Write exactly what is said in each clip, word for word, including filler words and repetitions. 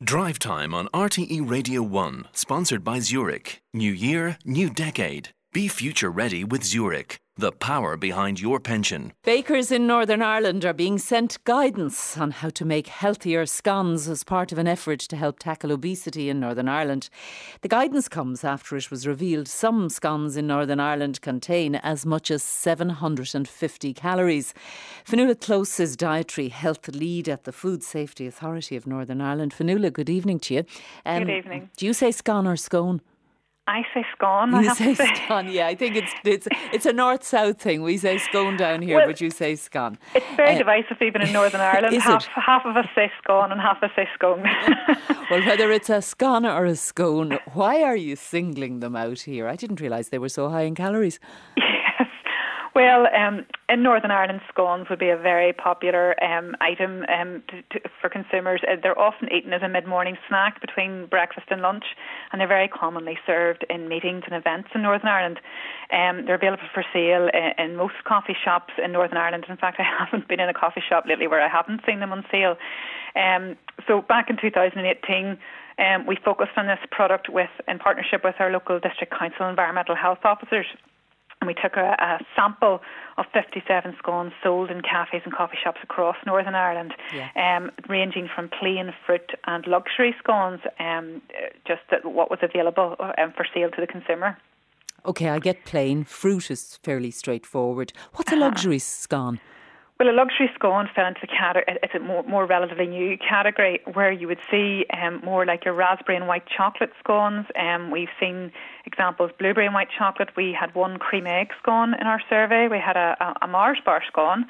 Drive Time on R T E Radio one, sponsored by Zurich. New year, new decade. Be future ready with Zurich, the power behind your pension. Bakers in Northern Ireland are being sent guidance on how to make healthier scones as part of an effort to help tackle obesity in Northern Ireland. The guidance comes after it was revealed some scones in Northern Ireland contain as much as seven hundred fifty calories. Fionnuala Close is Dietary Health Lead at the Food Safety Authority of Northern Ireland. Fionnuala, good evening to you. Um, good evening. Do you say scone or scone? I say scone. You I have say to say. scone, yeah. I think it's it's it's a north-south thing. We say scone down here, well, but you say scone. It's very uh, divisive even in Northern Ireland. Is half, it? half of us say scone and half of us say scone. Well, whether it's a scone or a scone, why are you singling them out here? I didn't realise they were so high in calories. Yes. Well, um, in Northern Ireland, scones would be a very popular um, item um, to, to, for consumers. Uh, they're often eaten as a mid-morning snack between breakfast and lunch, and they're very commonly served in meetings and events in Northern Ireland. Um, they're available for sale in, in most coffee shops in Northern Ireland. In fact, I haven't been in a coffee shop lately where I haven't seen them on sale. Um, so back in two thousand eighteen, um, we focused on this product with in partnership with our local district council environmental health officers. And we took a, a sample of fifty-seven scones sold in cafes and coffee shops across Northern Ireland, yeah. um, ranging from plain fruit and luxury scones, um, just what was available um, for sale to the consumer. OK, I get plain. Fruit is fairly straightforward. What's a luxury scone? Well, a luxury scone fell into the category, it's a more, more relatively new category where you would see um, more like your raspberry and white chocolate scones. Um, we've seen examples, blueberry and white chocolate. We had one cream egg scone in our survey. We had a, a, a Mars bar scone.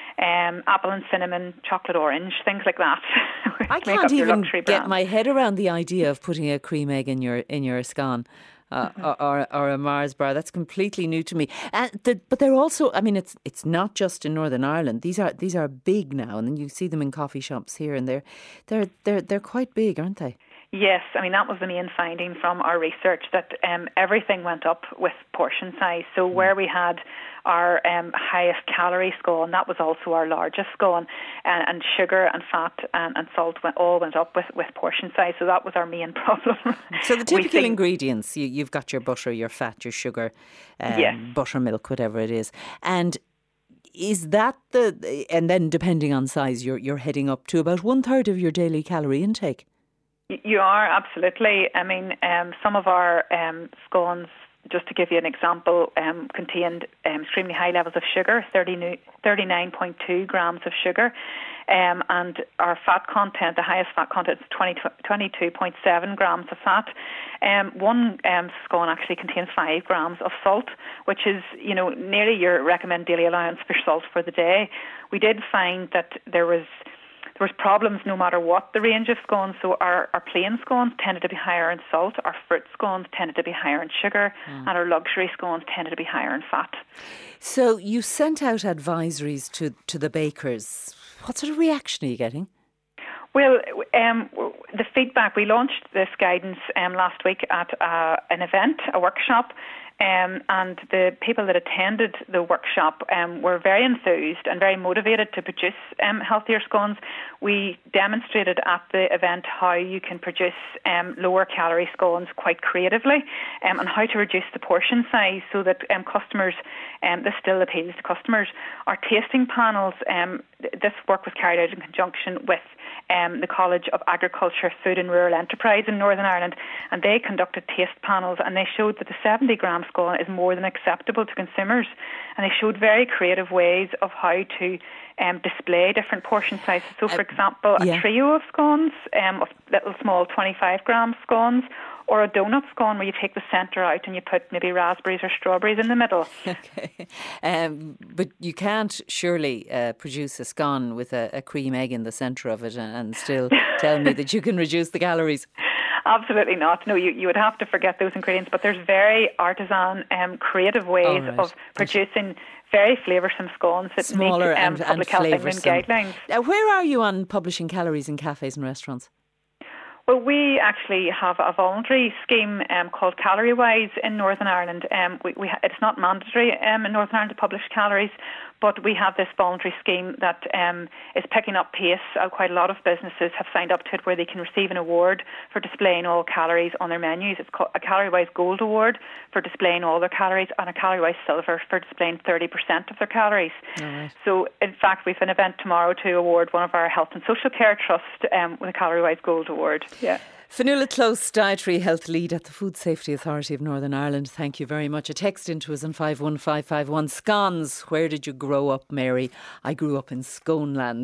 Um, apple and cinnamon, chocolate orange, things like that. I can't even get my head around the idea of putting a cream egg in your in your scone. Uh, mm-hmm. or, or, or a Mars bar. That's completely new to me. And the, but they're also, I mean, it's it's not just in Northern Ireland. These are these are big now, and then you see them in coffee shops here, and they're they're they're they're quite big, aren't they? Yes, I mean, that was the main finding from our research, that um, everything went up with portion size. So mm. where we had our um, highest calorie scone, that was also our largest scone, and, and sugar and fat and, and salt went, all went up with, with portion size. So that was our main problem. So the typical ingredients, you, you've got your butter, your fat, your sugar, um, yes. buttermilk, whatever it is. And is that the, and then depending on size, you're you're heading up to about one third of your daily calorie intake. You are, absolutely. I mean, um, some of our um, scones, just to give you an example, um, contained um, extremely high levels of sugar, thirty-nine point two grams of sugar, um, and our fat content, the highest fat content, is twenty-two point seven grams of fat. Um, one um, scone actually contains five grams of salt, which is, you know, nearly your recommended daily allowance for salt for the day. We did find that there was There was problems no matter what the range of scones. So our, our plain scones tended to be higher in salt, our fruit scones tended to be higher in sugar, mm. and our luxury scones tended to be higher in fat. So you sent out advisories to, to the bakers. What sort of reaction are you getting? Well, um, the feedback, we launched this guidance um, last week at uh, an event, a workshop, Um, and the people that attended the workshop um, were very enthused and very motivated to produce um, healthier scones. We demonstrated at the event how you can produce um, lower calorie scones quite creatively, um, and how to reduce the portion size so that um, customers, um, this still appeals to customers. Our tasting panels, um, this work was carried out in conjunction with Um, the College of Agriculture, Food and Rural Enterprise in Northern Ireland, and they conducted taste panels, and they showed that the seventy gram scone is more than acceptable to consumers, and they showed very creative ways of how to um, display different portion sizes. So for example, a yeah. trio of scones, um, of little small twenty-five gram scones, or a donut scone where you take the centre out and you put maybe raspberries or strawberries in the middle. Okay, um, but you can't surely uh, produce a scone with a, a cream egg in the centre of it and, and still tell me that you can reduce the calories. Absolutely not. No, you, you would have to forget those ingredients, but there's very artisan, um, creative ways right. of producing very flavoursome scones that Smaller meet um, and, Public and Health England guidelines. Now, where are you on publishing calories in cafes and restaurants? Well, we actually have a voluntary scheme um, called Calorie Wise in Northern Ireland. Um, we, we ha- it's not mandatory um, in Northern Ireland to publish calories, but we have this voluntary scheme that um, is picking up pace. Uh, quite a lot of businesses have signed up to it, where they can receive an award for displaying all calories on their menus. It's called a Calorie Wise Gold Award for displaying all their calories, and a Calorie Wise Silver for displaying thirty percent of their calories. Right. So, in fact, we've an event tomorrow to award one of our Health and Social Care Trust um, with a Calorie Wise Gold Award. Yeah. Fionnuala Close, Dietary Health Lead at the Food Safety Authority of Northern Ireland, thank you very much. A text into us on five one five five one. Scones, where did you grow up, Mary? I grew up in Sconeland.